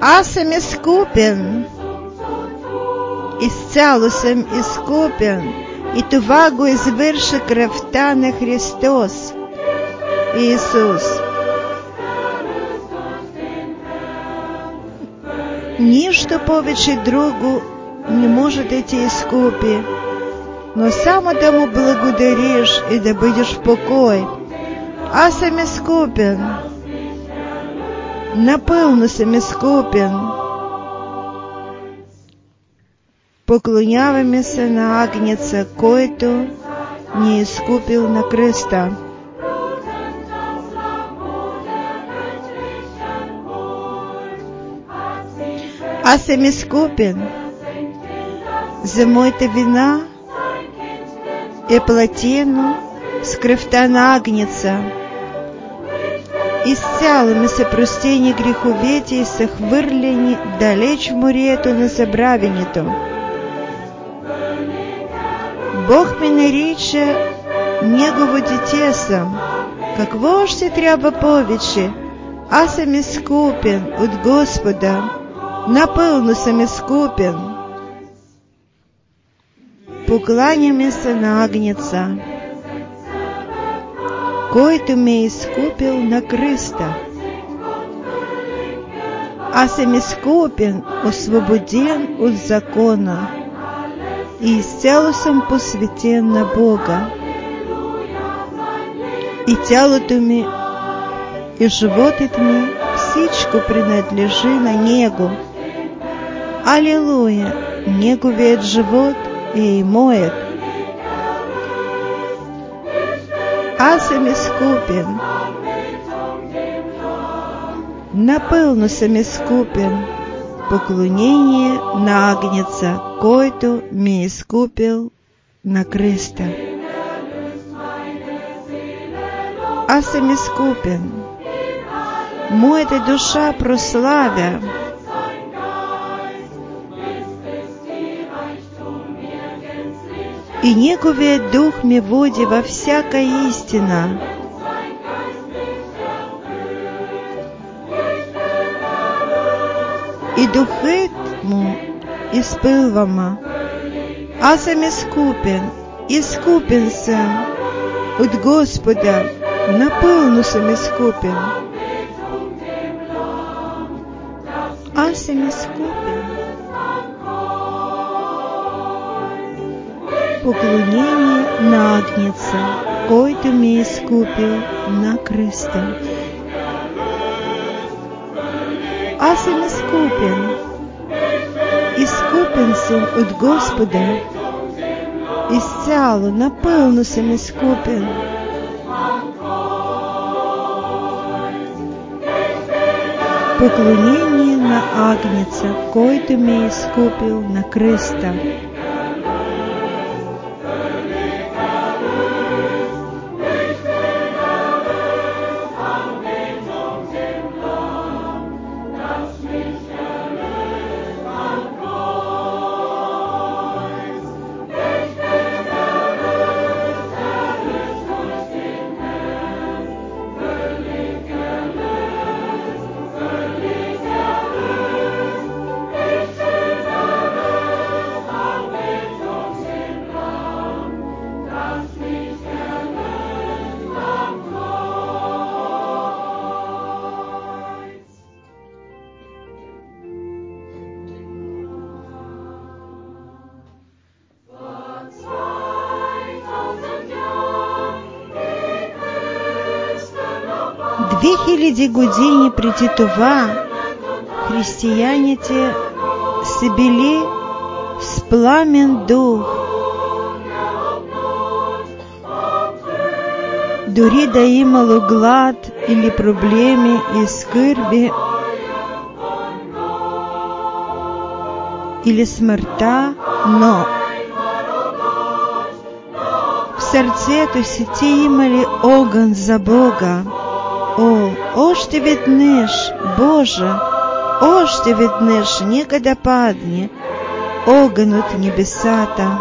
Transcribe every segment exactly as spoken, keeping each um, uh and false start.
Асем искупен, изцяло съм изкупен, и това го извърши кръвта на Христос, Исус. Нищо повече друго не може да те изкупи, но само да му благодариш и да бъдеш в покой. Аз съм изкупен, напълно съм изкупен. Поклоняваме се на Агнеца, който ни е изкупил на кръста. Аз съм изкупен. За моята вина е платено с кръвта на Агнеца. Изцяло ми са простени греховете и са хвърлени далеч в морето на забравянето. Бог ме нарича Негово дете съм. Какво още трябва повече? Аз съм изкупен от Господа. Напълно съм изкупен. Покланяме се на Агнеца, който ме е изкупил на кръста. Аз съм изкупен, освободен от закона и изцяло съм посветен на Бога. И тялото ми, и животът ми, всичко принадлежи на Него. Алилуя! Неговият живот е и моят. Аз съм изкупен. Напълно съм изкупен. Поклонение на Агнеца, който ме е изкупил на кръста. Аз съм изкупен. Моята душа прославя. И Неговият дух ме води във всяка истина. И духът му изпълва ме. Аз съм изкупен, изкупен съм от Господа, напълно съм изкупен. Аз съм изкупен. Поклонение на Агнеца, който ме е изкупил на кръста. Аз съм изкупен. Изкупен съм от Господа. Изцяло, напълно съм изкупен. Поклонение на Агнеца, който ме е изкупил на кръста. Две хиляди години преди това християните са били с пламен дух. Дори да имало глад или проблеми и скърби или смъртта, но в сърцето си те имали огън за Бога. О, още веднъж, Боже, още веднъж нека да падне огън от небесата.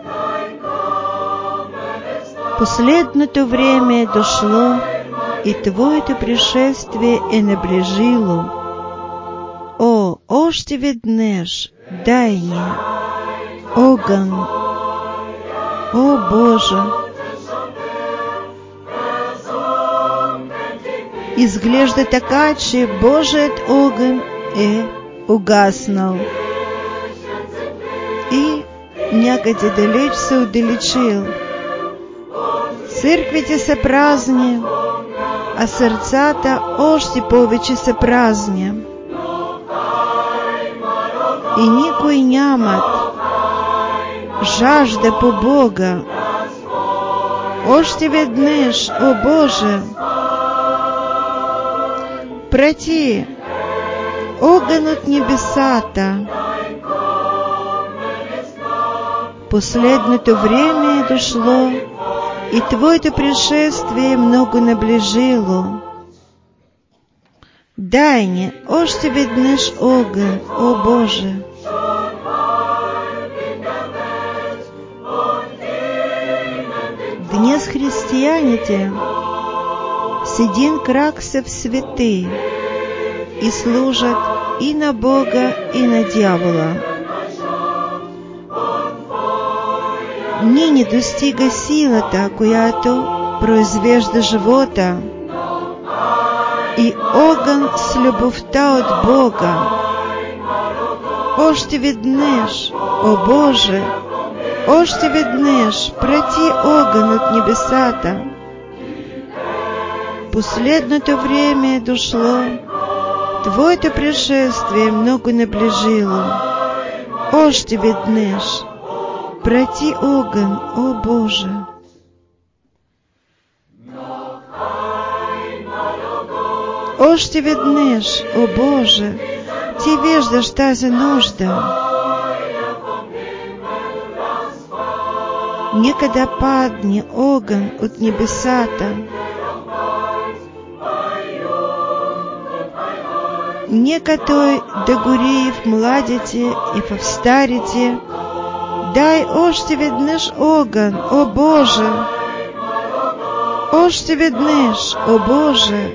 Последното време е дошло и Твоето пришествие е наближило. О, още веднъж дай ни огън, о Боже. Изглежда така, че Божият огън е угаснал и някъде далеч се отдалечил. Църквите са празни, а сърцата още повече са празни. И никой нямат жажда по Бога. Още веднъж, о Боже, прати огън от небесата. Последното време е дошло, и Твоето пришествие е много наближило. Дай ни още веднъж огън, о Боже. Днес християните с един крак са в свети и служат и на Бога, и на дявола. Ни не достига силата, която произвежда живота, и огън с любовта от Бога. Още веднъж, о Боже, още веднъж прати огън от небесата. Последното време е дошло, Твоето пришествие е много наближило. Още веднъж прати огън, о Боже. Още веднъж, о Боже, Ти виждаш тази нужда. Нека да падне огън от небесата. Нека Той да гори в младите и в старите. Дай още веднъж огън, о Боже. Още веднъж, о Боже.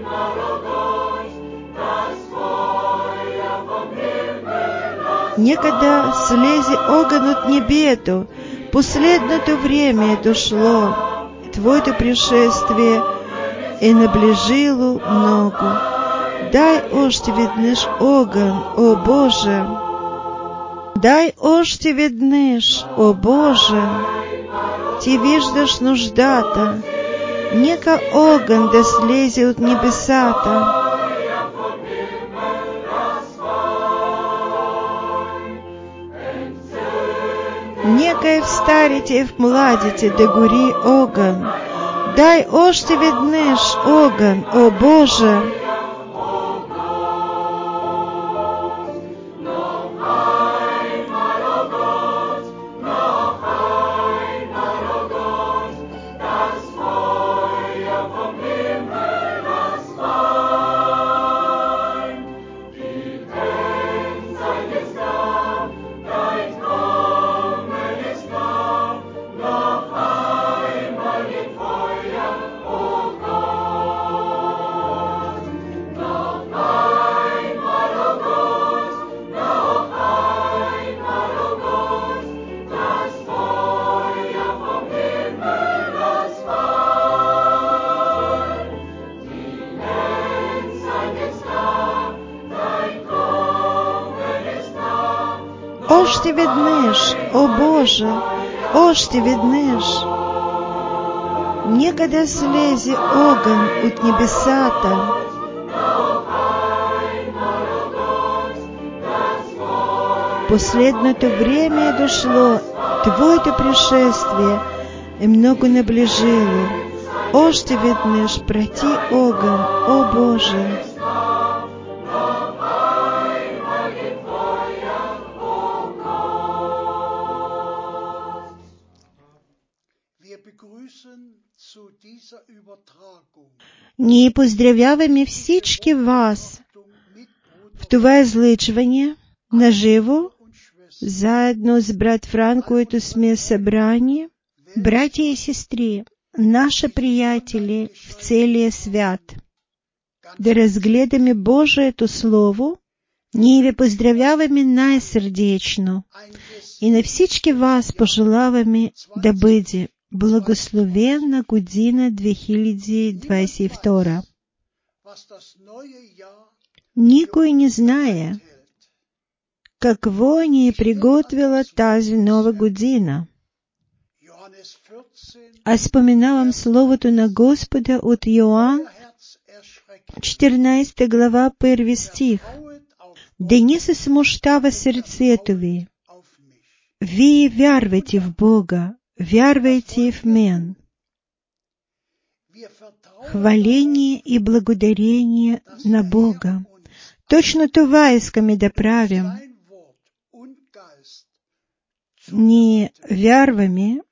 Нека да слезе огън от небето. Последното време е дошло. Твоето пришествие е наближило много. Дай още веднъж огън, о Боже. Дай още веднъж, о Боже. Ти виждаш нуждата. Нека огън да слезе от небесата. Нека и в старите и в младите да гори огън. Дай още веднъж огън, о Боже. Още веднъж, о Боже, още веднъж. Нека да слезе огън от небесата. Последното време е дошло, Твоето пришествие е много наближило. Още веднъж прати огън, о Боже. Ние поздравяваме всички вас в това излъчване наживо, заедно с брат Франк, които сме събрани, братя и сестри, наши приятели в целия свят, да разгледаме Божието Слово Ние ви поздравяваме най-сърдечно и на всички вас пожелаваме да бъде благословена година две хиляди двадесет и втора. Никой не знае какво ни е приготвила тази нова година. Аз споменавам словото на Господа от Йоан, четирнадесета глава, първи стих. Да не се смущава сърцето ви. Вие вярвайте в Бога, вярвайте и в мен. Хваление и благодарение на Бога. Точно това искаме да правим. Ние вярваме,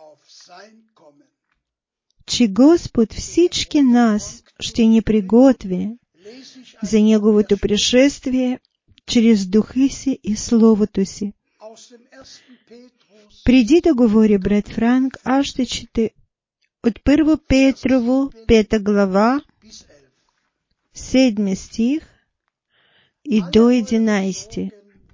че Господ всички нас ще ни приготви за Неговото пришествие чрез Духа си и Словото си. Преди да говори брат Франк, аз ще чета от Първо Петрово, пета глава, седми стих и до единадесети.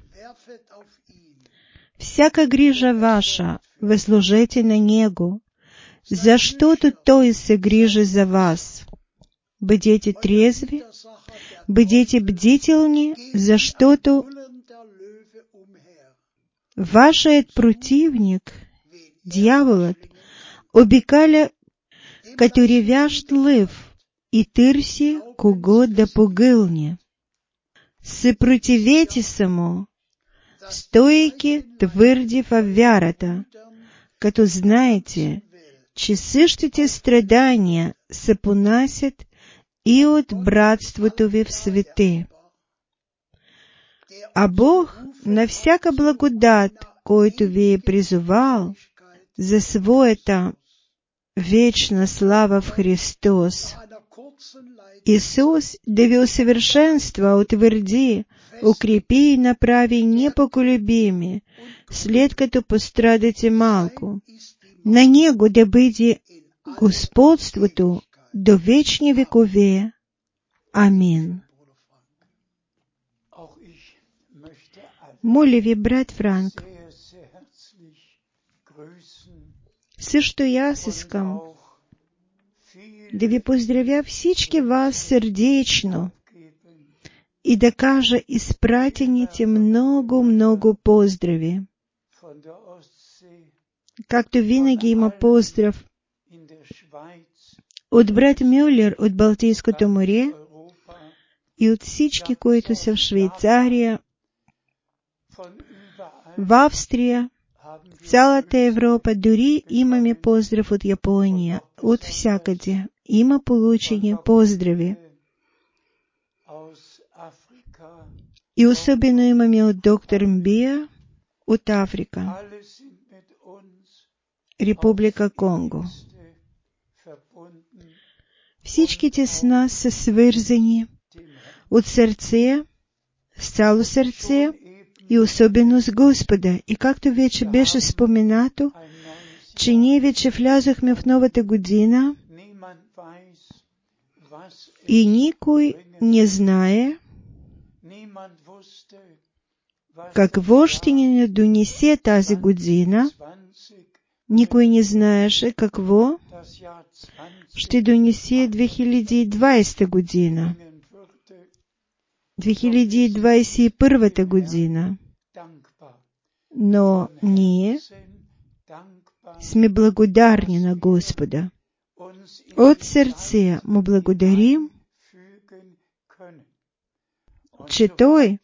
Всяка грижа ваша възложете на Него, защото Той се грижи за вас. Бъдете трезви, бъдете бдителни, защото вашият противник, дяволът, обикаля като ревящ лъв и търси кого да погълне. Съпротивете се му, стойки твърди във вярата, като знаете, че същите страдания се понасят и от братството ви в свете. А Бог на всяка благодат, който ви е призовал за своята вечна слава в Христос. Исус да ви усъвършенства, утвърди, укрепи и направи непоколебими, след като пострадате малко. На Него да бъде господството до вечни векове. Амин. Моля ви, брат Франк, също и аз искам да ви поздравя всички вас сърдечно и да кажа изпратените много-много поздрави. Както винаги има поздрав от брат Мюллер от Балтийското море и от всички, които са в Швейцария, в Австрия, цялата Европа, дори имаме поздрав от Япония, от всякъде. Има получени поздрави. И особено имаме от доктор Мбия от Африка, Република Конго. Всичките с нас са свързани от сърце, с цяло сърце и особено с Господа. И както вече беше споменато, че ние вече влязохме в новата година и никой не знае какво ще ни донесе тази година. Никой не знаеше какво ще донесе две хиляди и двадесета година, две хиляди двадесет и първа година. Но ние сме благодарни на Господа. От сърце му благодарим, че Той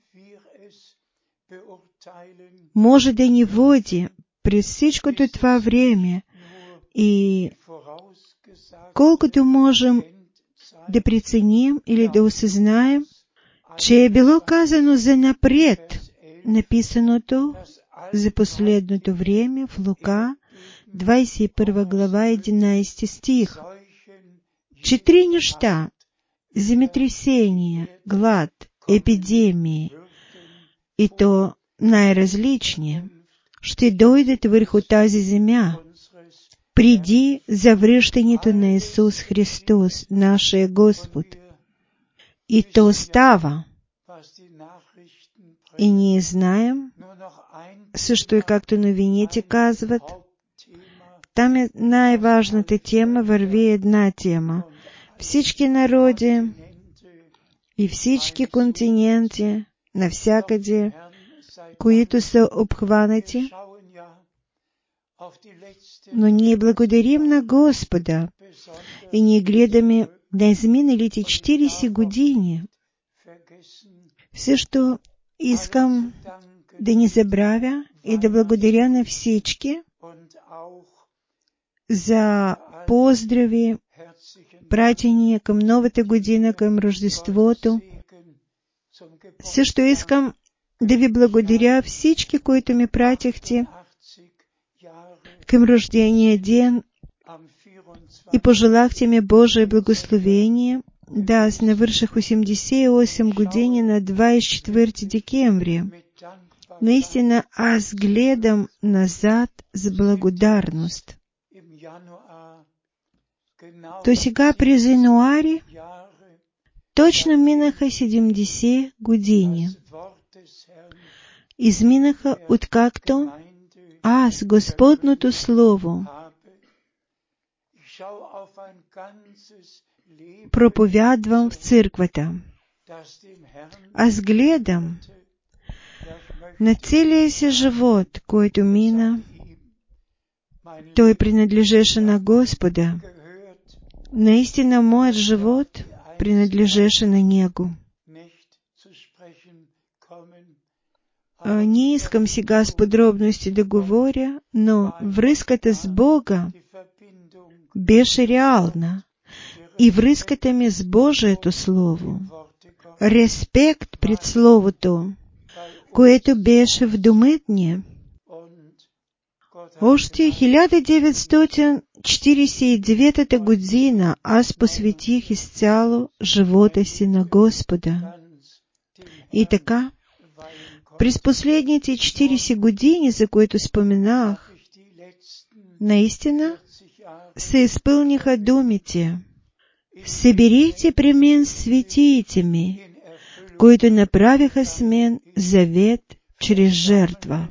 може да ни води през всичкото това време и колкото можем да преценим или да осъзнаем, че е било казано за напред, написаното за последното време в Лука, двадесет и първа глава, единадесети стих. Четири неща – земетресения, глад, епидемии, и то най-различни, ще дойдат върху тази земя преди завръщането на Исус Христос, нашия Господ. И то става, И ние знаем, също и както новините казват, там е най-важната тема, върви една тема. Всички народи и всички континенти, навсякъде, които са обхванати, но ние благодарим на Господа и ние гледаме на изминалите четиридесет години. Също искам да не забравя и да благодаря на всички за поздрави, пратени към Новата година, към Рождеството. Също искам да ви благодаря всички, които ми пратихте към рождения ден и пожелахте ми Божие благословение. Да, аз навърших осемдесет и осем години на двадесет и четвърти декември. Наистина, аз гледам назад с благодарност. То сега през януари точно минаха седемдесет години. Изминаха, откакто аз, Господното Слово, проповядвам в църквата. Аз гледам на целия си живот, който мина. Той принадлежеше на Господа. Наистина, моят живот принадлежеше на Него. А, не искам сега с подробности да говоря, но връзката с Бога беше реална. И връзката ми с Божието Слово, респект пред Словото, което беше в домът ни. Още хиляда деветстотин четиридесет и девета година аз посветих изцяло живота си на Господа. И така, през последните четиридесет години, за които споменах, наистина се изпълниха думите: съберете при мен светиите ми, които направиха с мен завет чрез жертва.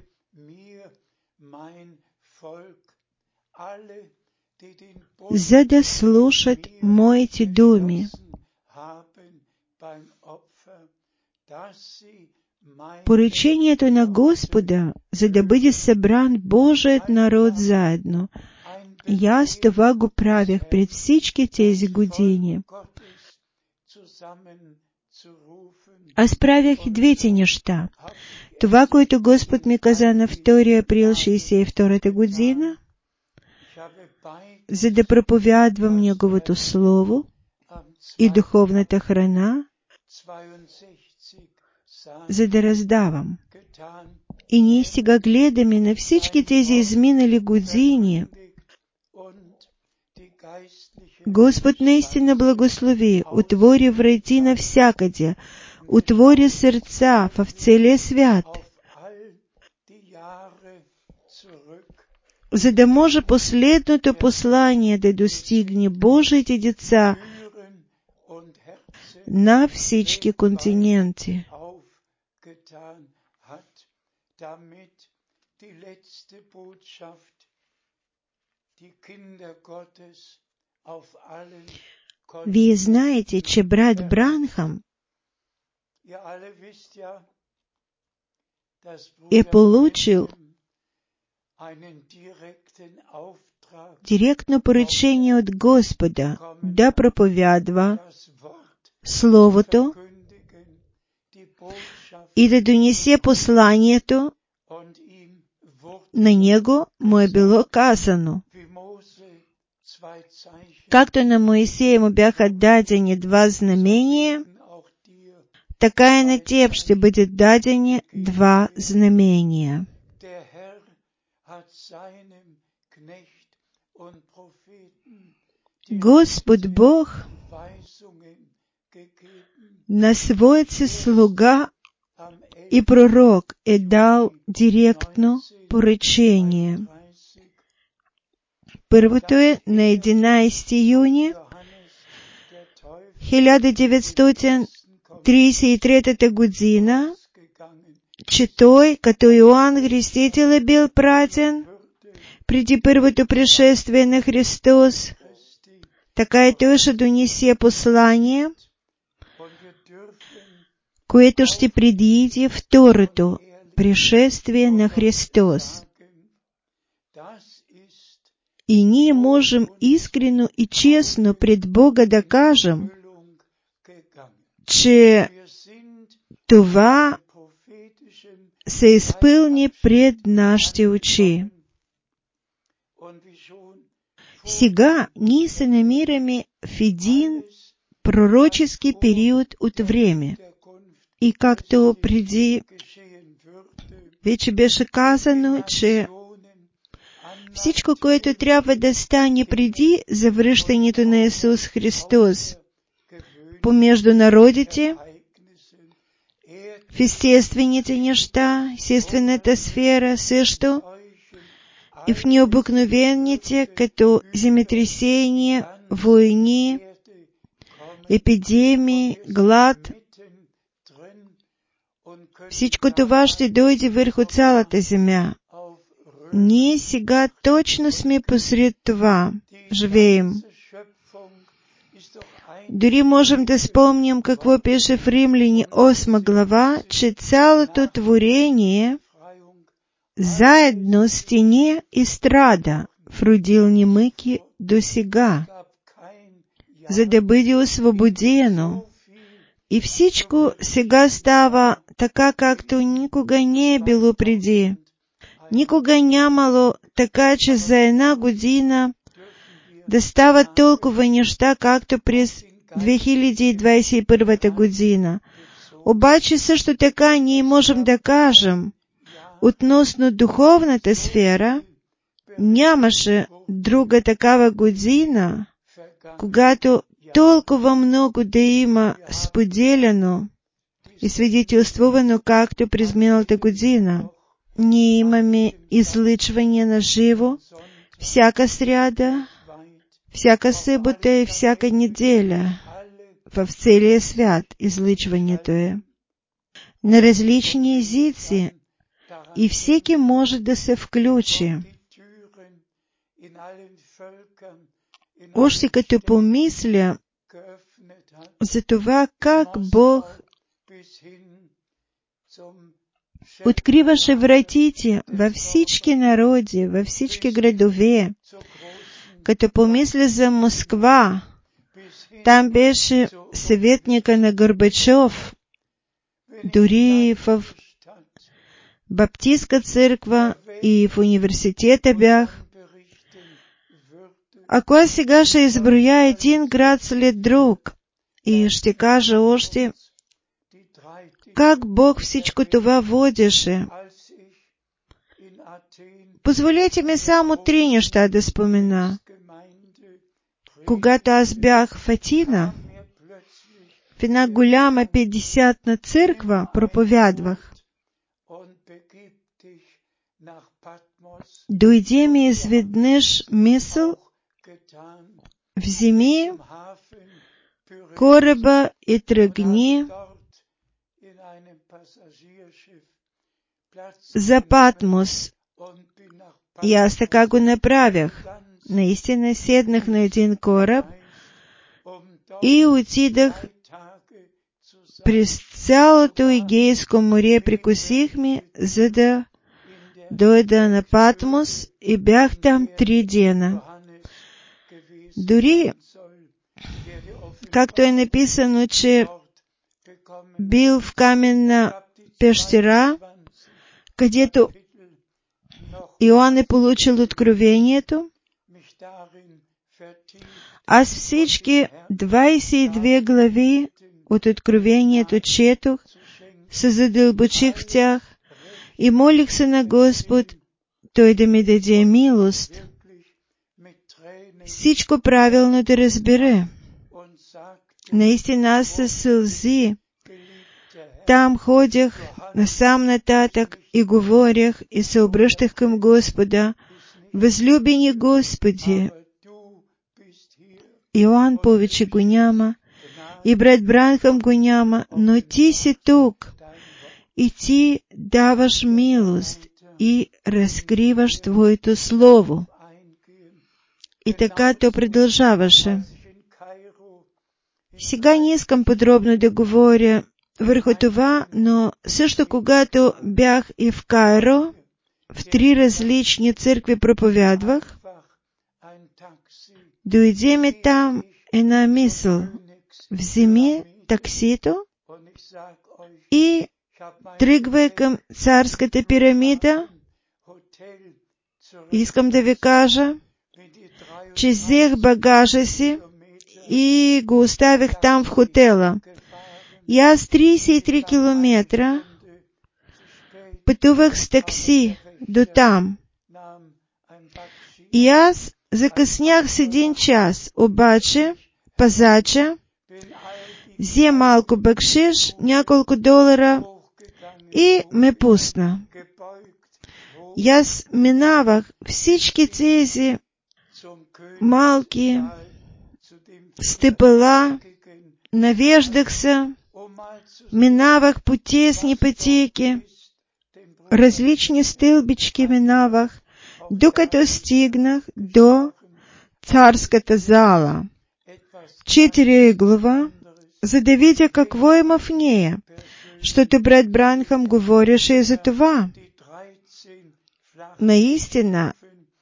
За да слушат моите думи. Поръчението на Господа, за да бъде събран Божият народ заедно. И аз това го правях пред всички тези години. Аз правях двете неща. Това, което Господ ми каза на втори април шейсет и втората година, за да проповядвам Неговото Слово и духовната храна, за да раздавам. И ние сега гледаме на всички тези изминали години. Господ наистина благослови, отвори врати навсякъде, отвори сърца в целия свят, за да може последното послание да достигне Божиите деца на всички континенти. Вие знаете, че брат Бранхам е получил директно поръчение от Господа да проповядва Словото и да донесе посланието. На него му е било казано: както на Моисея му бяха дадени два знамения, така и на теб ще бъдат дадени два знамения. Господ Бог на своят си слуга и пророк е дал директно поръчение. Първото е на единадесети юни хиляда деветстотин тридцять третья година, че той, като Иоанн Хреститель бил пратен преди първото пришествие на Христос, така и той ще донесе послание, което ще предвиди второто пришествие на Христос. И ние можем искрено и честно пред Бога да кажем, че това се изпълни пред нашите очи. Сега ние се намираме в един пророчески период от време. И както преди вече беше казано, че всичко, което трябва да стане преди завръщането на Исус Христос помежду народите, в естествените неща, естествената сфера също, и в необикновените, като земетресения, войни, епидемии, глад. Всичко това ще дойде върху цялата земя. Ние сега точно сме посред това, живеем. Дори можем да спомним какво пише в Римляни осма глава, че цялото творение заедно стене и страда в родилни мъки до сега, за да бъде освободено. И всичко сега става така, както никога не е било преди. Никога нямало така, че за една година да стават толкова неща, както през две хиляди двадесет и първа година. Обаче също така ние можем да кажем, относно духовната сфера, нямаше друга такава година, когато толкова много да има споделено и свидетелствувано, както през миналата година. Ние имаме излъчване на живо всяка сряда, всяка събота и всяка неделя. В целия свят излъчването е на различни езици и всеки може да се включи. Още като помисля за това, как Бог откриваше вратите във всички народи, във всички градове, като помисля за Москва, там беше съветника на Горбачов, дори в Баптистска църква и в университета бях. Ако аз сега ще изброя един град след друг и ще кажа още как Бог всичко това водеше, позволете ми само три неща да спомена. Когато аз бях в Атина, в една голяма петдесятна църква проповядвах, дойде ми изведнъж мисъл: вземи кораба и тръгни за Патмос. И аз така го направях. Наистина седнах на един кораб и отидах през цялото Егейско море, прекусихме, за да дойда на Патмос, и бях там три дена. Дори, както е написано, че бил в каменна пещера, където Иоанн е получил откровението, аз всички двадесет и две глави от откровението четох, се задълбочих в тях и молих се на Господ, Той да ми даде милост всичко правилно да разбере. Наистина аз със сълзи там ходях насам нататък и говорях и се обръщах към Господа: възлюбени Господи. Иоанн повече го няма И брат Бранхам го няма, но ти си тук. И ти даваш милост и разкриваш Твоето Слово. И така то продължаваше. Сега не искам подробно да говоря върху това, но също когато бях и в Кайро, в три различни църкви проповядвах, дойде ми там една мисъл. Вземи таксито и тръгвай към царската пирамида. Искам да ви кажа, че взех багажа си и го оставих там в хотела. И аз тридесет и три километра пътувах с такси до там. И аз закъснях с един час, обаче пазача взе малко бакшиш, няколко долара и ме пусна. И аз минавах всички тези малки стъпала, навеждах се, минавах по тесни пътеки, различни стълбички минавах, докато стигнах до царската зала. Четири глава, за да видя какво има в нея, защото брат Бранхам говореше и за това. Наистина,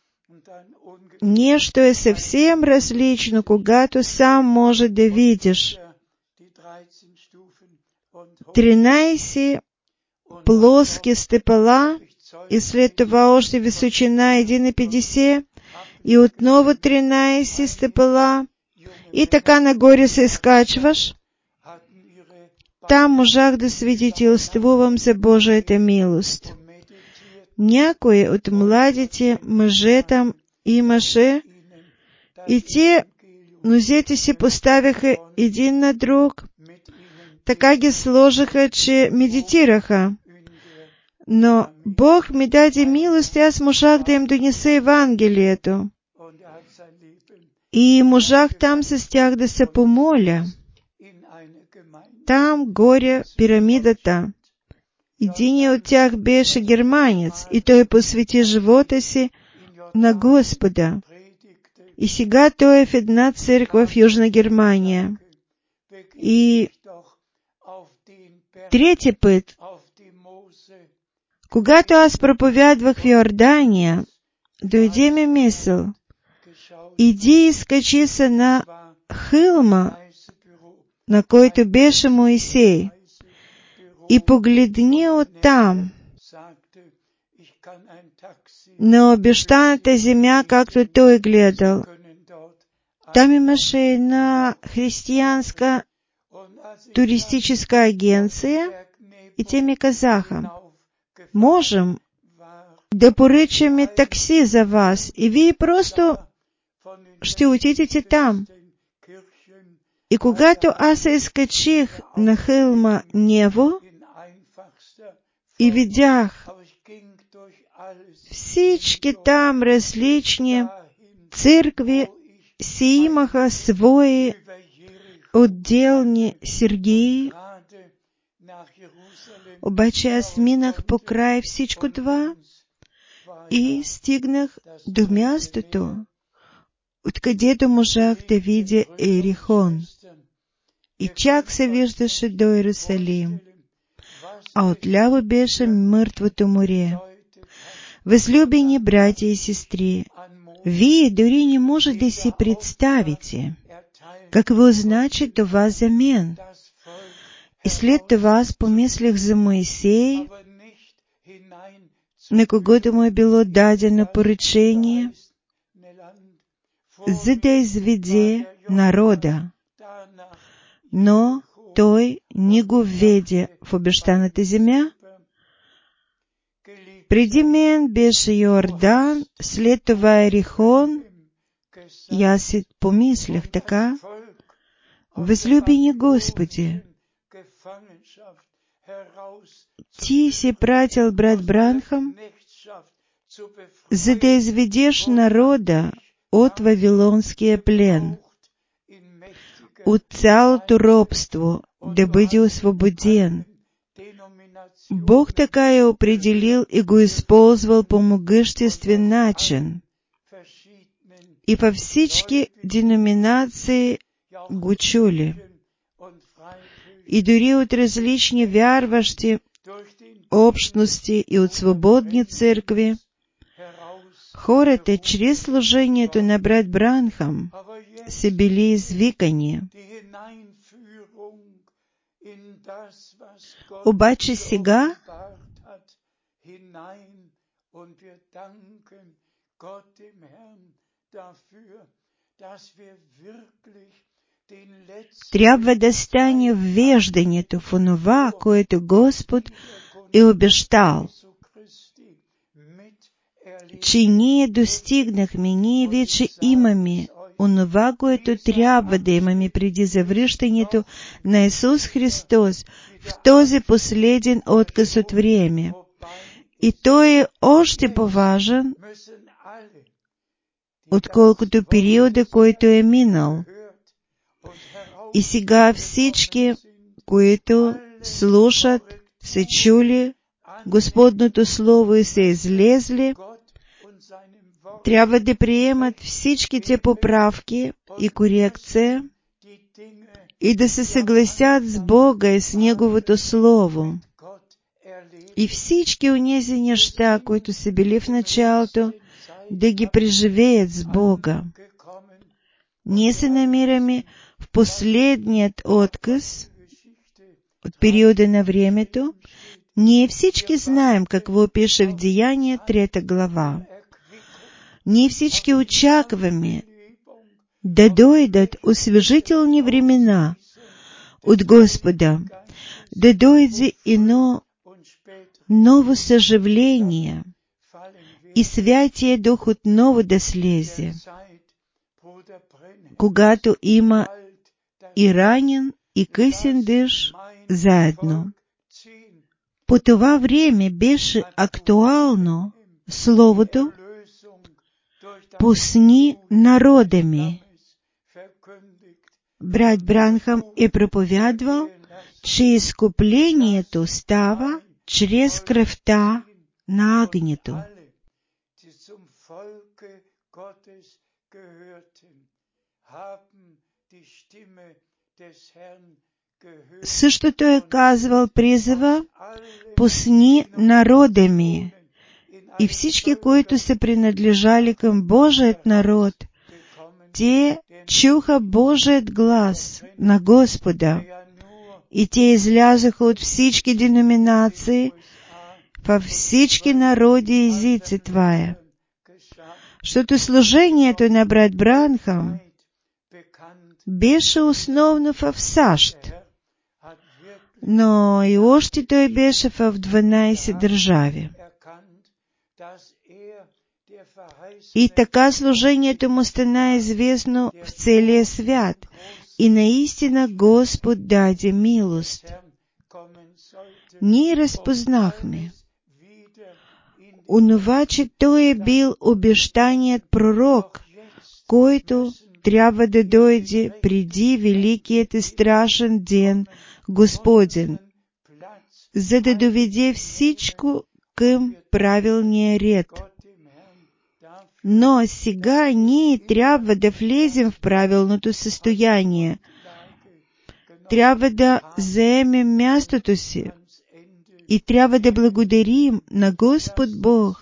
нещо е съвсем различно, когато сам може да видиш. тринайсет плоски стъпала и след това още височина един и петдесет и отново тринайсет стъпала и така нагоре се изкачваш. Там можах да свидетелствувам за Божията милост. Някой от младите мъже там имаше и те нозете си поставяха един на друг, така ги сложиха, че медитираха. Но Бог ми даде милост и аз можах да им донеса Евангелието. И можах там с тях да се помоля. Там горе пирамидата. Един от тях беше германец и той посвети живота си на Господа. И сега той е в една църква в Южна Германия. И трети път, когато аз проповядвах в Йордания, дойде ми мисъл: иди и скачи се на хълма, на който беше Моисей, и погледни оттам на обещаната земя, както той гледал. Там имаше една християнска туристическа агенция и те ми казаха: можем да поръчаме такси за вас и вие просто ще отидете там. И когато аз се изкачих на хълма Нево и видях всички там различни църкви си имаха свои отделни сергии, обаче аз минах по край всичко това и стигнах до мястото, откъдето можах да видя Ерихон. И чак се виждаше до Иерусалим, а отляво беше мъртвото море. Възлюбени братя и сестри, вие дори не може да си представите какво значи това за мен. И след това аз помислих за Моисей, на когото му е било дадено поръчение, за да изведе народа. Но той не го введе в обещаната земя. Преди мен беше Йордан, след това Ерихон. И аз си помислях така: възлюбени Господи, Ти си пратил брат Бранхам, за да изведеш народа от вавилонския плен. от цялото робство, да бъде освободен. Бог така е определил и го използвал по могъществен начин. И във всички деноминации го чули. И дори от различни вярващи общности и от свободни църкви, хората чрез служението на брат Бранхам са били извикани. Обаче сега трябва да стане ввеждането в онова, което Господ е обещал, че ние достигнахме, ние вече имаме онова, което трябва да имаме преди завръщането на Исус Христос в този последен отказ от време. И той е още по-важен, отколкото периода, който е минал. И сега всички, които слушат, са чули Господното Слово и са излезли, трябва да приемат всичките поправки и корекции и да се съгласят с Бога и с Неговото Слово. И всички онези неща, които са били в началото, да ги преживеят с Бога. Ние се намираме в последният отказ от периода на времето. Ние всички знаем какво пише в Деяния, трета глава. Ние всички очакваме да дойдат освежителни времена от Господа, да дойде едно ново съживление и Святия Дух отново да слезе, когато има и ранен, и късен дъжд заедно. По това време беше актуално Словото «Пусни народами». Брат Бранхам е проповядвал, че изкуплението става чрез кръвта на агнето. Същото е казвал призива «Пусни народами». И всички, които се принадлежали към Божият народ, те чуха Божият глас на Господа. И те излязоха от всички деноминации, във всички народи и езици твоя. Защото служението на брат Бранхам беше основно в САЩ, но и още той беше в дванайсет държави. И така служението му стана известно в целия свят. И наистина Господ даде милост. Ние разпознахме онова, че той е бил обещаният пророк, който трябва да дойде преди великият и страшен ден Господен, за да доведе всичко към правилния ред. Но сега ние трябва да влезем в правилното състояние. Трябва да заемем мястото си и трябва да благодарим на Господ Бог,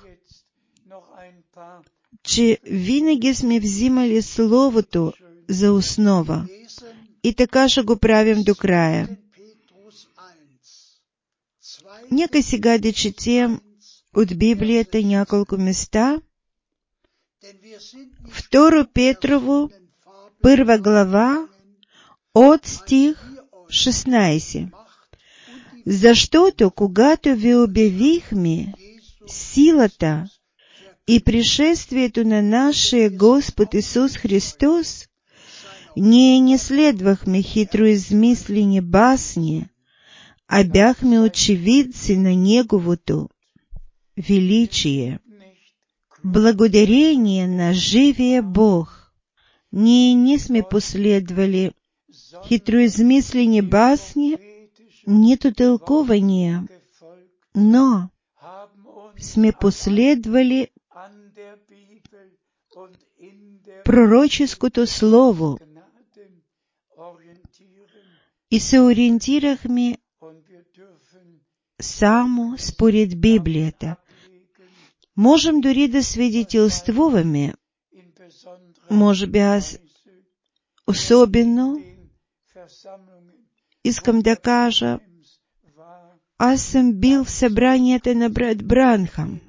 че винаги сме взимали Словото за основа. И така ще го правим до края. Нека сега да четем от Библията няколко места. Второ Петрово, първа глава, от стих шестнайсет. Защото когато ви обявихме силата и пришествието на нашия Господ Исус Христос, ние не следвахме хитро измислени басни, а бяхме очевидци на Неговото величие. Благодарение на живия Бог, ние не сме последвали хитроизмислені басні, нету толкования, но сме последовали пророческото слову и се ориентирахме само според Библията. Можем дори да свидетелствуваме, може би аз особено искам да кажа, аз съм бил в събранията на брат Бранхам.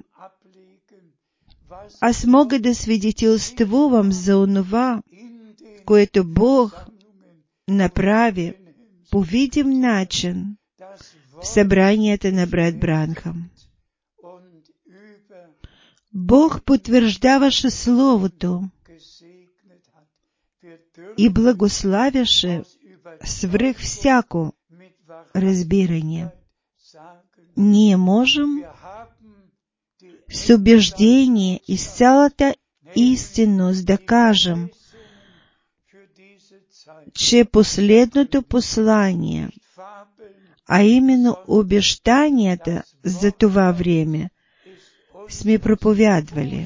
Аз мога да свидетелствувам за онова, което Бог направи по видим начин в събранията на брат Бранхам. Бог потвърждаваше Словото и благославяше свръх всяко разбирание. Ние можем с убеждение и с цялата истинност да кажем, че последното послание, а именно обещанията за това време, сме проповядвали.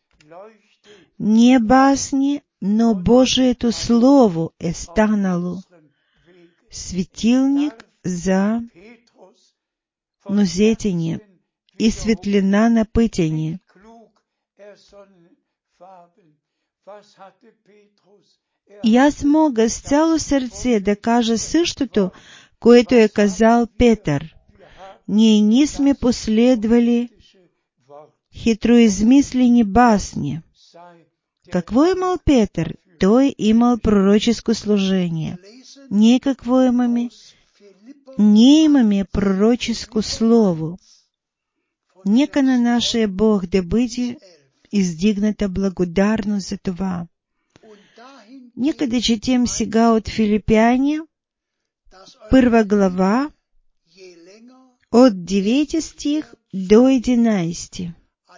Не басни, но Божието Слово е станало светилник за нозетение и светлина на пътяне. И аз мога с цяло сърце да кажа същото, което е казал Петър. Ние не сме последвали хитроизмислени басни. Какво имал Петър? Той имал пророческо служение. Ние какво имаме? Ние имаме пророческо слово. Нека на нашия Бог да бъде издигната благодарност за това. Нека да четем сега от Филипяни, първа глава, от девети стих до единайсети.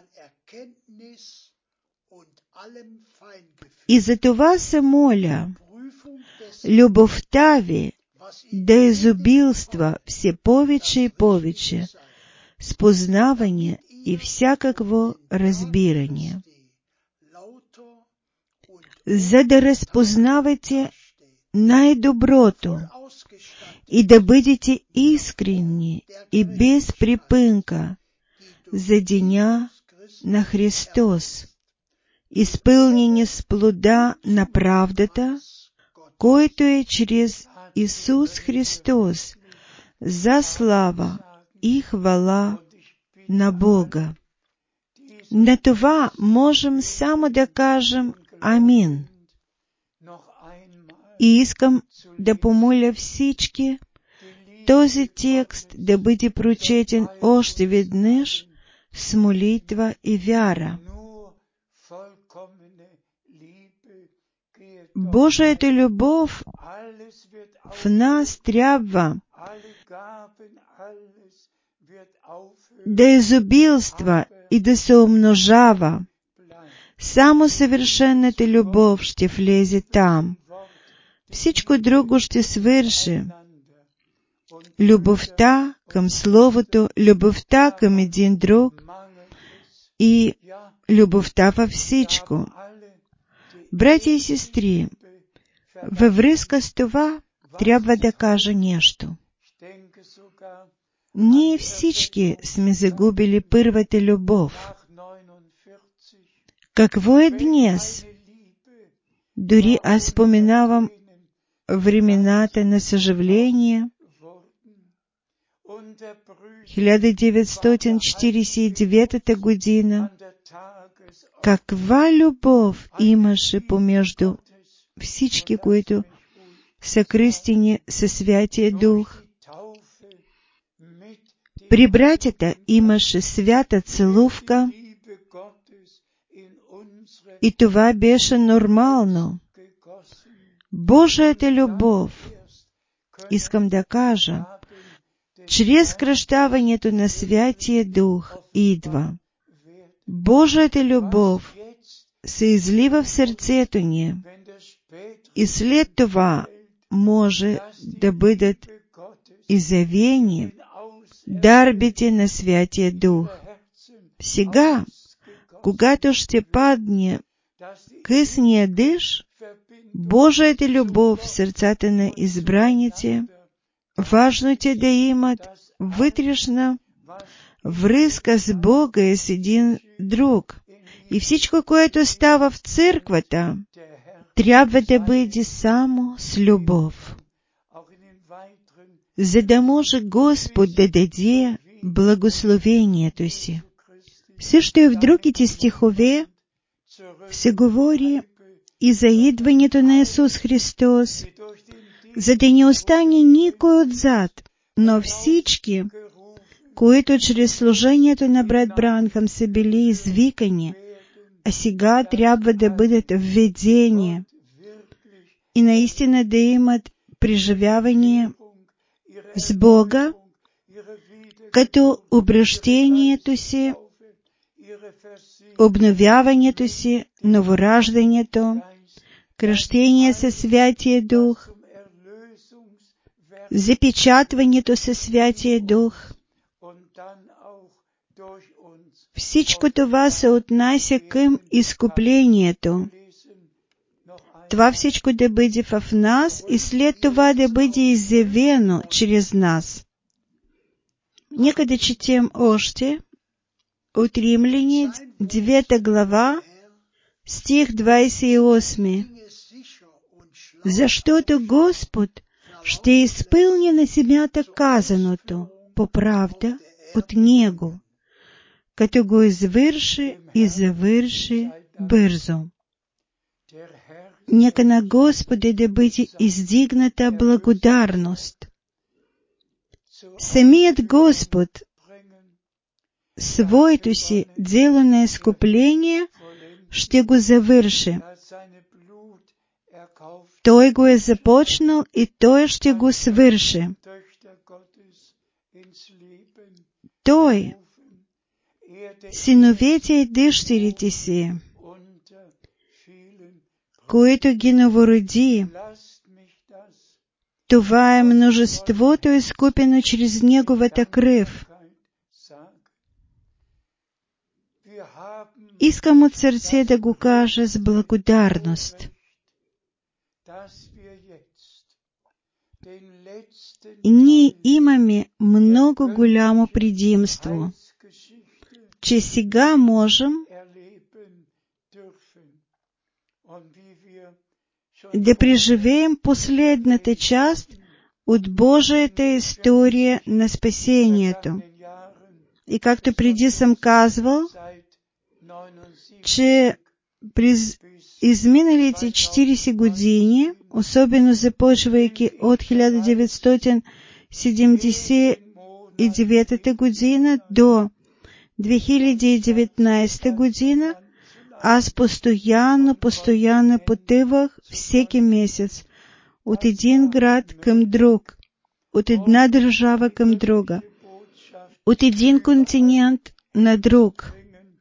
И за това се моля, любовта ви да изобилства все повече и повече, с познаване и всякакво разбирание, за да разпознавате най-доброто и да бъдете искрени и без припънка за деня на Христос, изпълнени с плода на правдата, който е чрез Исус Христос, за слава и хвала на Бога. На това можем само да кажем Амин. И искам да помоля всички този текст да бъде прочетен още веднъж с молитва и вяра. Божията любов в нас трябва да изобилства и да се умножава. Само съвършената любов ще влезе там. Всичко друго ще свърши. Любовта към Словото, любовта към един друг и любовта във всичко. Братя и сестри, във връзка с това трябва да кажа нещо. Ние всички сме загубили първата любов. Какво е днес? Дори аз споменавам времената на съжаление. хиляда деветстотин четиридесет и девета година. Каква любов имаше помежду всички, които са кръстени със Святия Дух? При братята имаше свята целувка и това беше нормално. Божията любов, искам да кажа, чрез кръщаването на Святия Дух идва. Божията любов се излива в сърцето ни и след това, може да бъдат изявени дарбите на Святия Дух. Сега, когато ще падне късния дъжд, Божията любов в сърцата на избраните, важно е да имат вътрешна връзка с Бога и с един друг. И всичко, което става в църквата, трябва да бъде само с любов, за да може Господ да даде благословението си. Също и в другите стихове се говори и за идването на Исус Христос, за да не остане никой отзад, но всички, които чрез служението на брат Бранхам са били извикани, а сега трябва да бъдат введени и наистина да имат преживяване с Бога, като обращението си, обновяването си, новораждането, кръщение със Святия Дух, запечатването със Святия Дух. Всичко това се отнася към изкуплението. Това всичко да бъде в нас и след това да бъде изявено чрез нас. Нека да четем още от Римляни, девета глава, стих двадесет и осми. Защото Господ ще изпълни на земята казаното по правда от Него, като го извърши и завърши бързо. Нека на Господа да бъде издигната благодарност. Самият Господ своето си дело на изкупление ще го завърши. Той го е започнал и Той ще го свърши. Той, синовете и дъщерите си, които ги новороди, това е множеството изкупено чрез Неговата кръв. Искам от сърце да го кажа с благодарност. Ние имаме много голямо предимство, че сега можем да преживеем последната част от Божията история на спасението. И както преди съм казвал, че през изминалите четиридесет години, особено започвайки от хиляда деветстотин седемдесет и девета година до две хиляди и деветнадесета година, аз постоянно, постоянно пътувах всеки месец от един град към друг, от една държава към друга, от един континент на друг.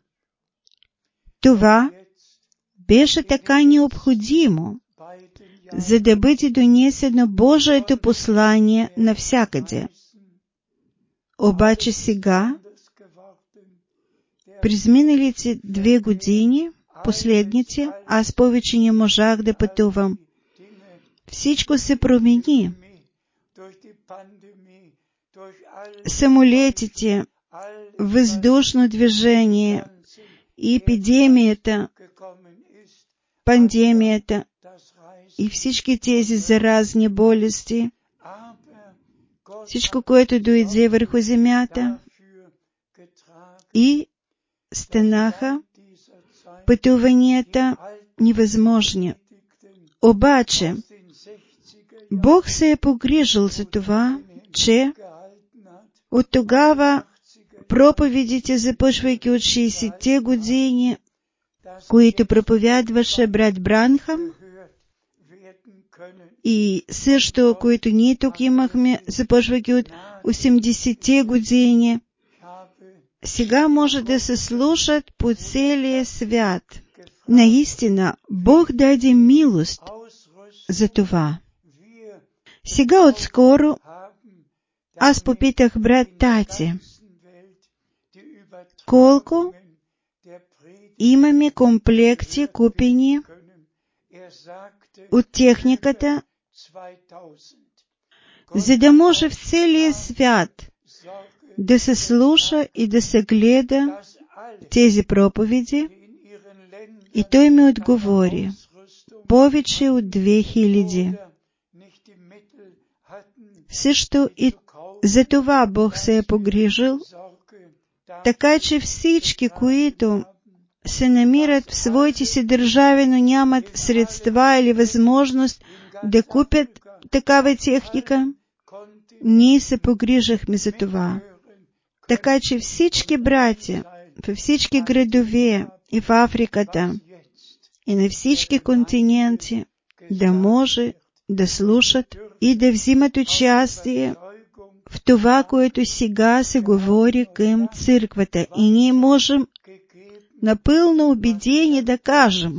Това беше така необходимо, за да бъде донесено Божието послание навсякъде. Обаче сега, през миналите две години, последните, аз повече не можах да пътувам. Всичко се промени. Самолетите, въздушно движение, епидемията, пандемията и всички тези заразни болести, всичко, което дойде върху земята, и станаха пътуванията невъзможни. Обаче, Бог се е погрижил за това, че от тогава проповедите, започвайки от шейсетте години, които проповядваше брат Бранхам, и също, които ние тук имахме, започвайки от осемдесетте години, сега може да се слушат по целия свят. Наистина, Бог даде милост за това. Сега отскоро аз попитах брат Тати, колко имаме комплекти купени от техниката, за да може в целия свят да се слуша и да се гледа тези проповеди. И той ми отговори, повече от две хиляди. Също и за това Бог се е погрижил, така че всички, които се намират в своите си държави, но нямат средства или възможност да купят такава техника, ние се погрижахме за това. Така че всички братя във всички градове и в Африката и на всички континенти да може да слушат и да взимат участие в това, което сега се говори към църквата. И ние можем напълно убедени да кажем,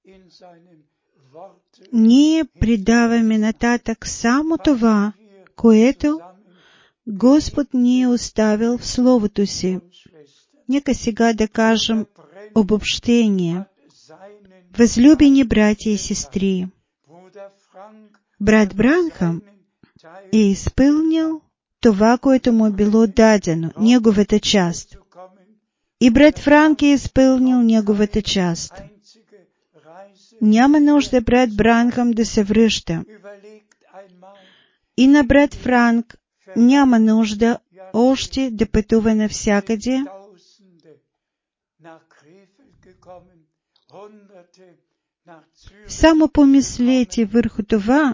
ние предаваме нататък само това, което Господ ни е оставил в Словото си. Нека сега да кажем обобщение. Възлюбени братя и сестри, брат Бранхам е изпълнил това, което му е било дадено, неговата част. И брат Франк е изпълнил неговата част. Няма нужда брат Бранхам да се връща. И на брат Франк няма нужда още да пътува навсякъде. Само помислете върху това,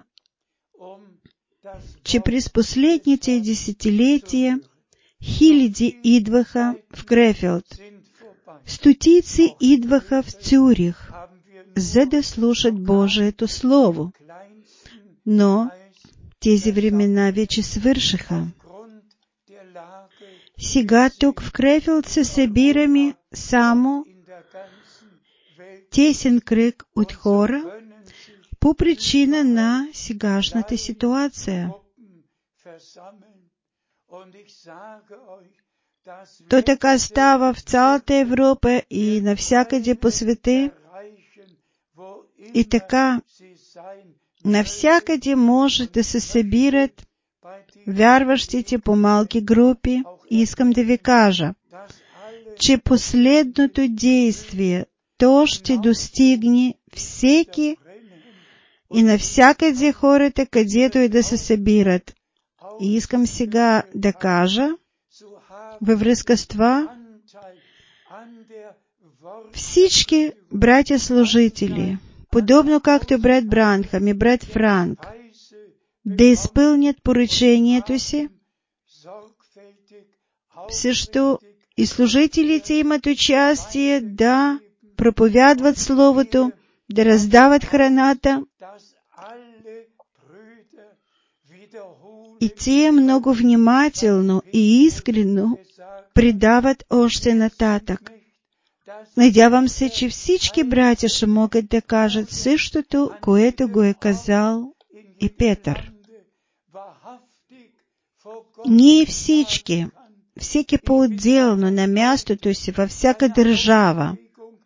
че през последните десетилетия хиляди идваха в Крефелд. Стотици идваха в Цюрих, за да слушат Божието Слово. Но тези времена вече свършиха. Сега тук в Крефелд се събираме само тесен кръг от хора по причина на сегашната ситуация. То така става в цялата Европа и навсякъде по света. И така, навсякъде може да се събират вярващите по малки групи. И искам да ви кажа, че последното действие, то ще достигне всеки и навсякъде хората, където и да се събират. И искам сега да кажа, във връзка с това, всички братя служители, подобно както брат Бранхам и брат Франк, да изпълнят поръчението си, също и служителите имат участие да проповядват Словото, да раздават храната. И те много внимателно и искрено предават още нататък. Надявам се, че всички братя ще могат да кажат същото, което го е казал и Петър. Ние всички, всеки по-отделно на мястото си във всяка държава,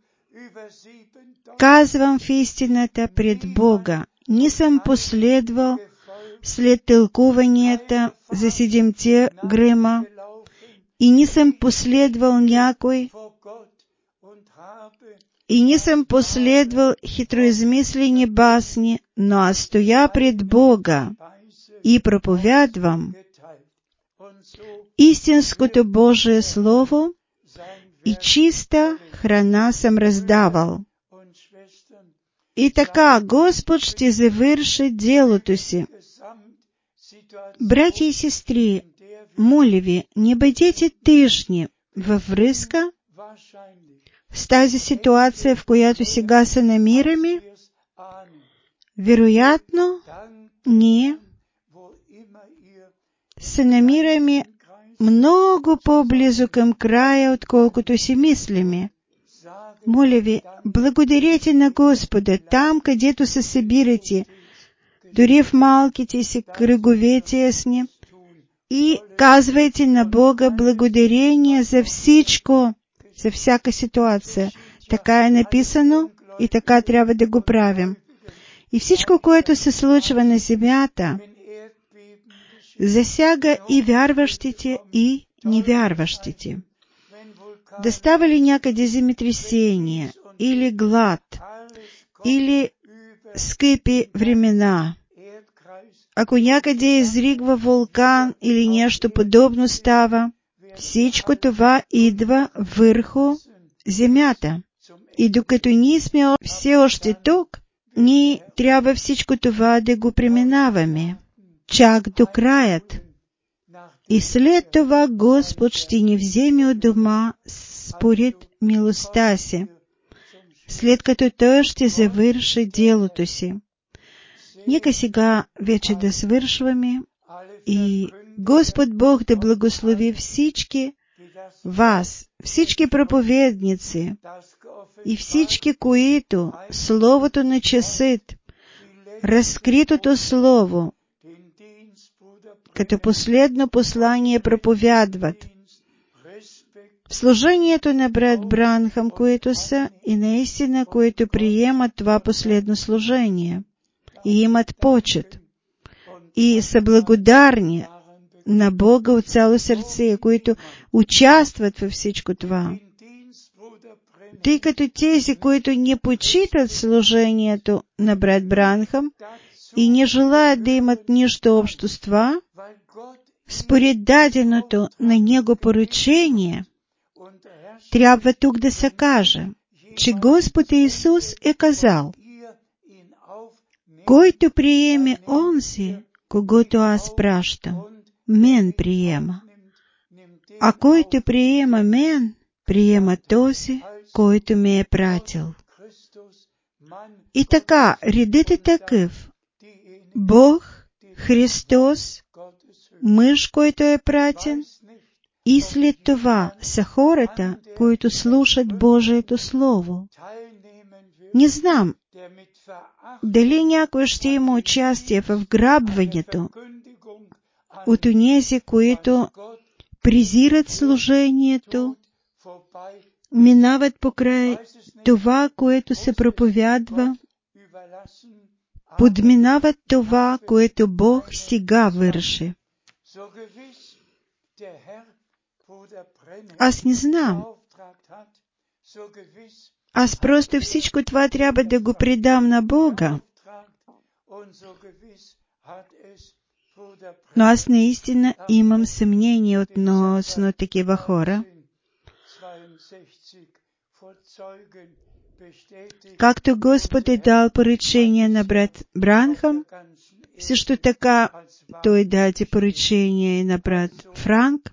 казвам в истината пред Бога, не съм последвал след тълкуванията за седемте грема и не съм последвал някой и не съм последвал хитроизмислени басни, но аз стоя пред Бога и проповядвам истинското Божие Слово и чиста храна съм раздавал. И така Господ ще завърши делото си. Братя и сестри, моля ви, не бъдете тъжни във връзка с тази ситуация, в която сега се намираме. Вероятно, ние се намираме много по-близо към края, отколкото си мислиме. Моля ви, благодарете на Господа там, където се събирате, дори в малките си кръгове тесни, и казвайте на Бога благодарение за всичко, за всяка ситуация. Така е написано и така трябва да го правим. И всичко, което се случва на земята, засяга и вярващите, и невярващите. Да става ли някъде земетресение, или глад, или скъпи времена, ако някъде изригва вулкан или нещо подобно става, всичко това идва върху земята. И докато ние сме все още тук, ние трябва всичко това да го преминаваме, чак до краят. И след това Господ ще ни вземе от дома според милостта си, след като Той ще завърши делото си. Нека сега вече да свършваме и Господ Бог да благослови всички вас, всички проповедници и всички, които Словото на часът, разкритото Слово, като последно послание проповядват в служението на брат Бранхам, които са и наистина, които приемат това последно служение и имат почет и са благодарни на Бога от цяло сърце, които участват във всичко това. Тъй като тези, които не почитат служението на брат Бранхам и не желаят да имат нищо общо с това, според даденото на него поръчение, трябва тук да се каже, че Господ Исус е казал: който приеме онзи, когото аз пращам, мен приема. А който приема мен, приема този, който ме е пратил. И така, редът е такъв: Бог, Христос, мъж, който е пратен, и след това са хората, които слушат Божието Слово. Не знам дали някой ще има участие в грабването от онези, които презират служението, минават покрай това, което се проповядва, подминават това, което Бог сега върши. Аз не знам. Аз просто всичко това трябва да го предам на Бога. Но аз наистина имам съмнение относно такива хора. Както Господ е дал поръчение на брат Бранхам, също така Той даде поръчение на брат Франк.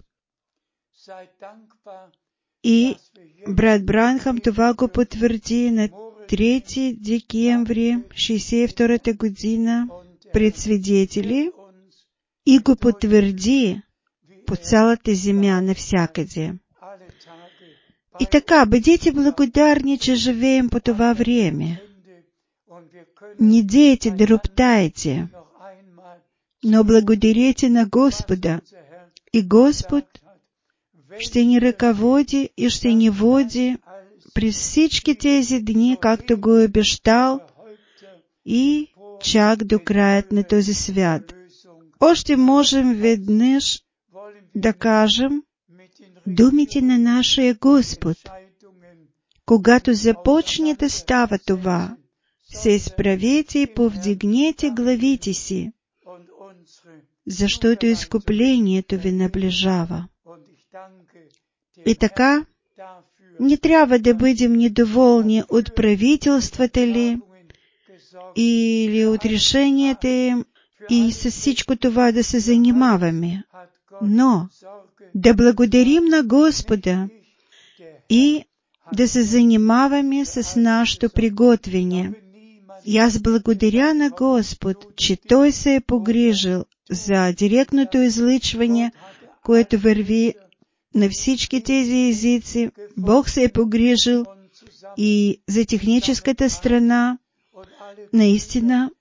И брат Бранхам това го потвърди на трети декември шейсет и втората година пред свидетели и го потвърди по цялата земя навсякъде. И така, бъдете благодарни, че живеем по това време. Не дейте да роптаете, но благодарете на Господа. И Господ ще ни ръководи и ще ни води през всички тези дни, както го е обещал, и чак до краят на този свят. Още можем веднъж да кажем думите на нашия Господ. Когато започне да става това, се изправете и повдигнете главите си, защото изкуплението ви наближава. И така, не трябва да бъдем недоволни от правителствата ли, или от решенията им, и с всичко това да се занимаваме, но да благодарим на Господа и да се занимаваме с нашето приготвяне. И аз благодаря на Господ, че Той се е погрижил за директното излъчване, което върви на всички тези езици. Бог се е погрижил и за техническата страна. Наистина,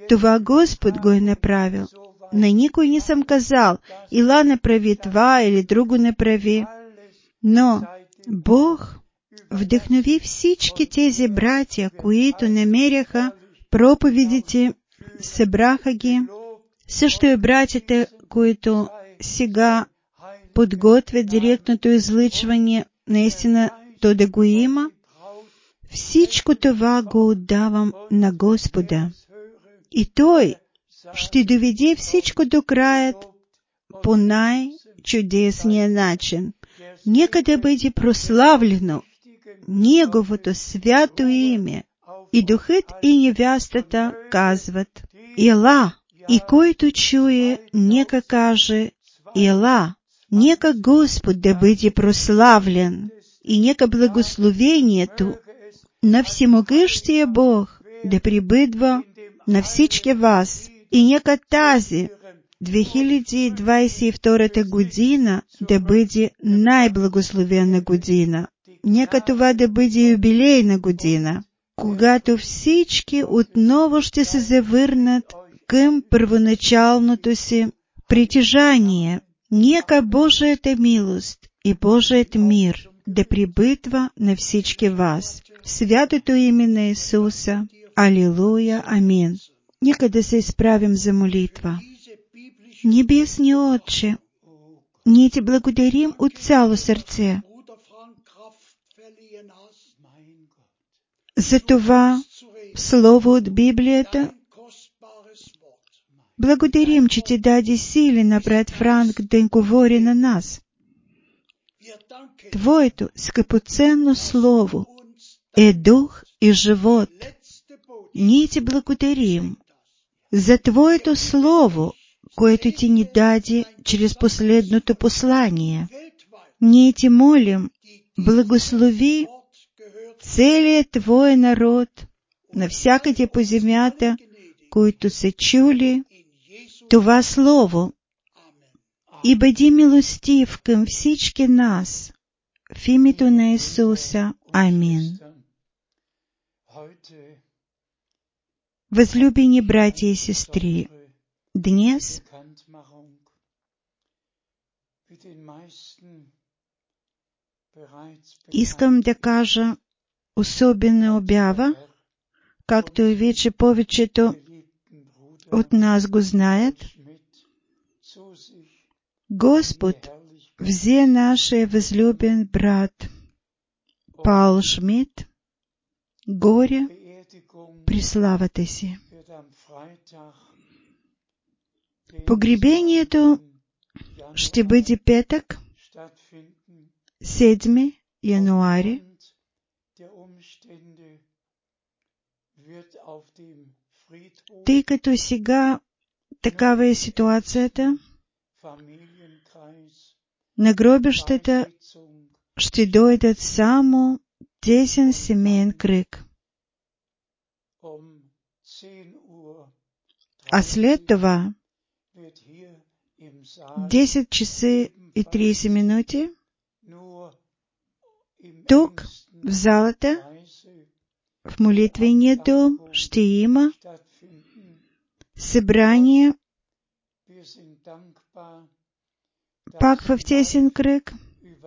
това Господ го е направил. На никой не съм казал, ила направи това или друго направи. Но Бог вдъхнови всички тези братя, които намеряха проповедите, събраха ги. Също и братята, които сега подготвят директното излъчване, наистина то да го има. Всичко това го отдавам на Господа. И Той ще доведе всичко до краят по най-чудесния начин. Нека да бъде прославлено Неговото свято име. И духът и невястата казват Ела, и който чуе, нека каже Ела. Нека Господ да бъде прославлен и нека благословението на всемогъщия Бог да прибъдва на всички вас. И нека тази две хиляди двадесет и втора година да бъде най-благословена година. Нека това да бъде юбилейна година, когато всички отново ще се завърнат към първоначалното си притежание. Нека Божията милост и Божият мир да прибъдва на всички вас. В святото име на Исуса. Алилуя, амин. Нека да се изправим за молитва. Небесни Отче, ние Ти благодарим от цяло сърце за това слово от Библията. Благодарим, че Ти даде сили на брат Франк да говори на нас. Твоето скъпоценно слово е дух и живот. Ние Ти благодарим за Твоето слово, което Ти ни даде чрез последното послание. Ние Ти молим, благослови целият Твой народ навсякъде по земята, които са чули това слово, и бъди милостив към всички нас. В името на Исуса. Амин. Възлюбени братя и сестри, днес искам да кажа особена обява, както и вече повечето от нас го знаят. Господ взе нашия възлюбен брат Паул Шмидт горе при славата си. Погребението ще бъде петък, седми януари. Тъй като сега такава е ситуацията, на гробищата ще дойдат само тесен семейен кръг. А след това, десет часа и тридесет минути, тук, в залата, в молитвения дом, ще има събрание, пак в тесен кръг.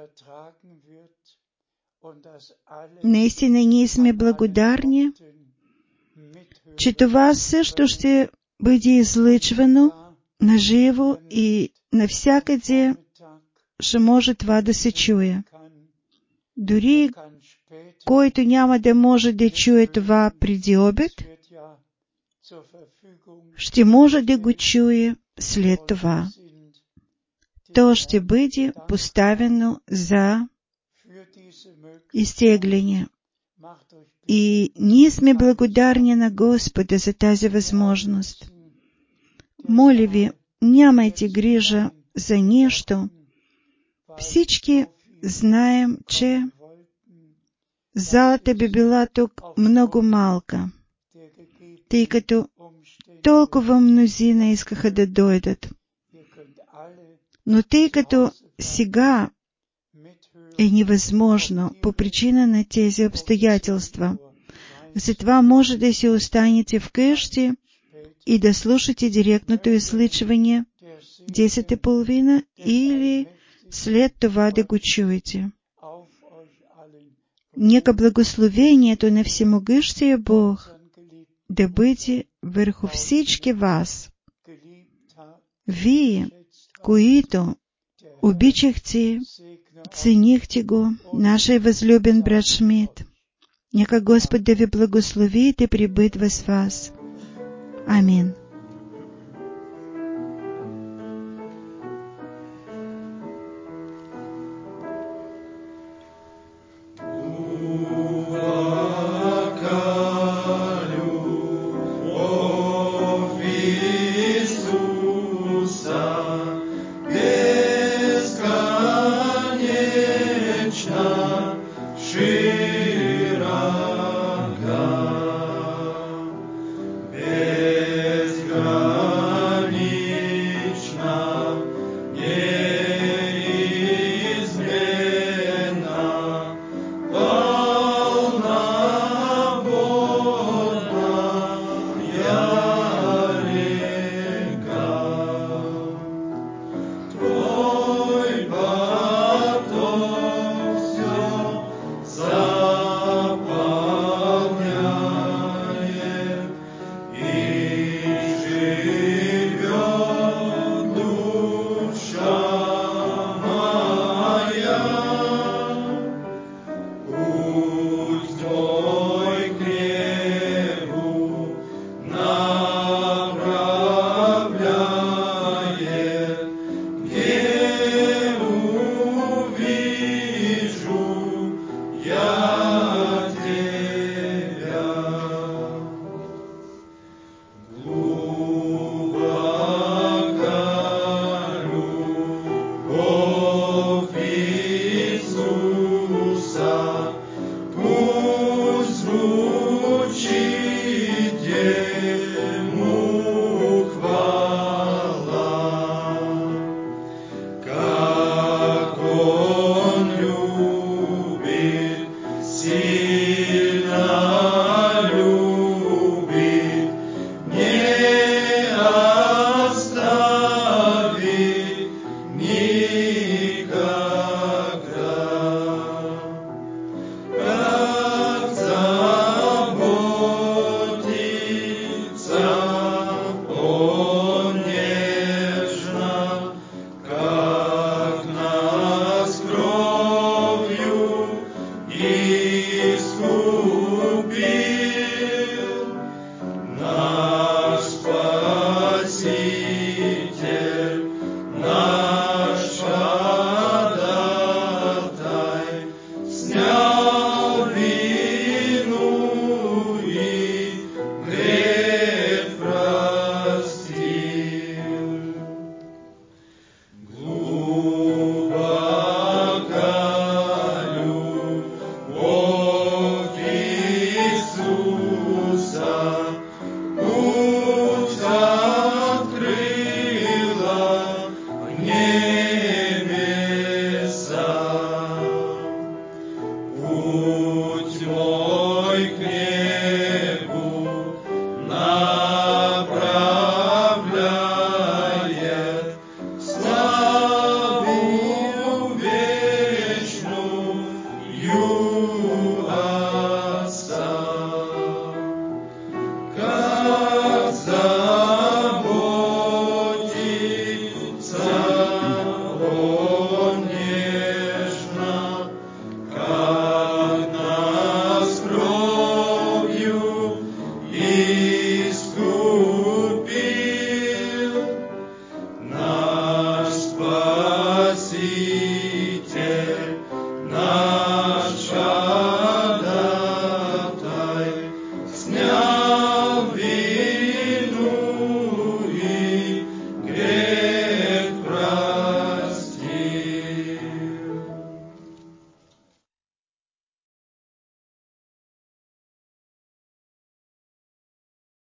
Наистина ние сме благодарни, че това също ще бъде излъчвано на живо и навсякъде ще може това да се чуе. Дори който няма да може да чуе това преди обед, ще може да го чуе след това. То ще бъде поставено за изтегляне. И ние сме благодарни на Господа за тази възможност. Моля ви, нямайте грижа за нищо. Всички знаем, че залата би била тук много малка, тъй като толкова мнозина искаха да дойдат. Но тъй като сега е невъзможно по причина на тези обстоятелства, затова може да си останете вкъщи и да слушате директното излъчване десет и половина или след това да го чуете. Нека благословението на Всемогъщия Бог да бъде върху всички вас. Вие, които обичахте, ценихте го, нашия възлюбен брат Шмидт. Нека Господ да ви благослови и да пребъдва с вас. Амин.